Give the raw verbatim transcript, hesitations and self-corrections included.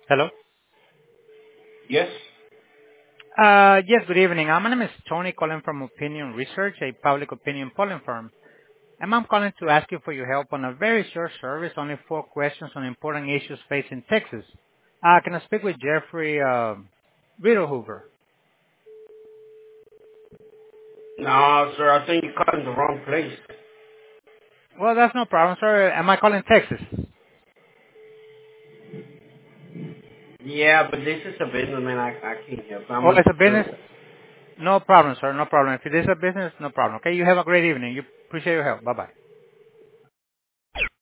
Hello. Yes. Uh, yes, good evening. Uh, My name is Tony calling from Opinion Research, a public opinion polling firm. And I'm calling to ask you for your help on a very short service, only four questions on important issues facing Texas. Uh, can I speak with Jeffrey uh, Riddlehoover? No, sir, I think you called in the wrong place. Well, that's no problem, sir. Am I calling Texas? Yeah, but this is a business, man. I, I can't help. I'm Oh, a it's a business? security. No problem, sir. No problem. If it is a business, no problem. Okay, you have a great evening. You appreciate your help. Bye-bye.